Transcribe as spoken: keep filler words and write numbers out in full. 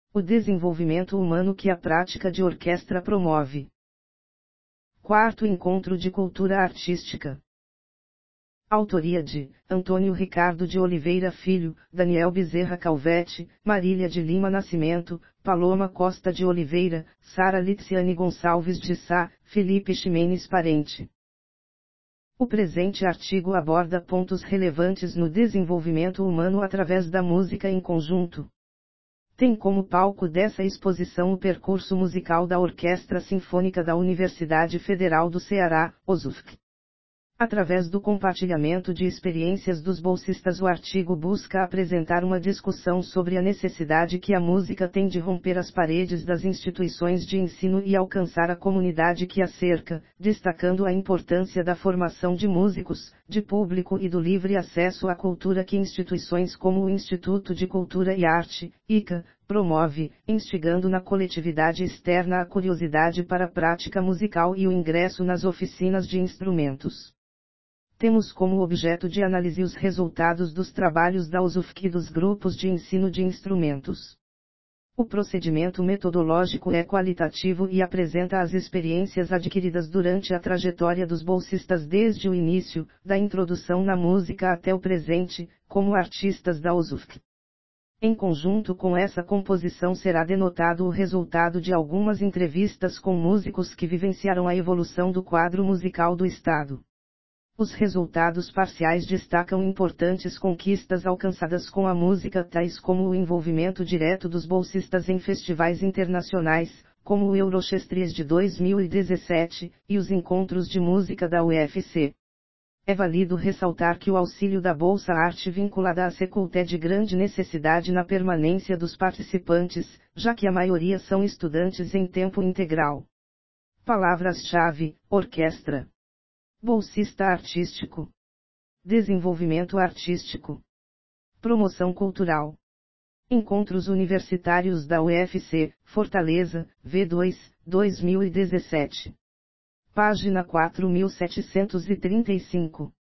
O desenvolvimento humano que a prática de orquestra promove. Quarto Encontro de Cultura Artística. Autoria de Antônio Ricardo de Oliveira Filho, Daniel Bezerra Calvete, Marília de Lima Nascimento, Paloma Costa de Oliveira, Sara Litziane Gonçalves de Sá, Felipe Ximenes Parente. O presente artigo aborda pontos relevantes no desenvolvimento humano através da música em conjunto. Tem como palco dessa exposição o percurso musical da Orquestra Sinfônica da Universidade Federal do Ceará, O S U F C. Através do compartilhamento de experiências dos bolsistas, o artigo busca apresentar uma discussão sobre a necessidade que a música tem de romper as paredes das instituições de ensino e alcançar a comunidade que a cerca, destacando a importância da formação de músicos, de público e do livre acesso à cultura que instituições como o Instituto de Cultura e Arte, I C A, promove, instigando na coletividade externa a curiosidade para a prática musical e o ingresso nas oficinas de instrumentos. Temos como objeto de análise os resultados dos trabalhos da U S U F C e dos grupos de ensino de instrumentos. O procedimento metodológico é qualitativo e apresenta as experiências adquiridas durante a trajetória dos bolsistas desde o início, da introdução na música até o presente, como artistas da U S U F C. Em conjunto com essa composição será denotado o resultado de algumas entrevistas com músicos que vivenciaram a evolução do quadro musical do Estado. Os resultados parciais destacam importantes conquistas alcançadas com a música, tais como o envolvimento direto dos bolsistas em festivais internacionais, como o Eurochestries de dois mil e dezessete, e os encontros de música da U F C. É válido ressaltar que o auxílio da Bolsa Arte vinculada à Secult é de grande necessidade na permanência dos participantes, já que a maioria são estudantes em tempo integral. Palavras-chave: orquestra, bolsista artístico, desenvolvimento artístico, promoção cultural. Encontros Universitários da U F C, Fortaleza, V dois, dois mil e dezessete. Página quatro mil setecentos e trinta e cinco.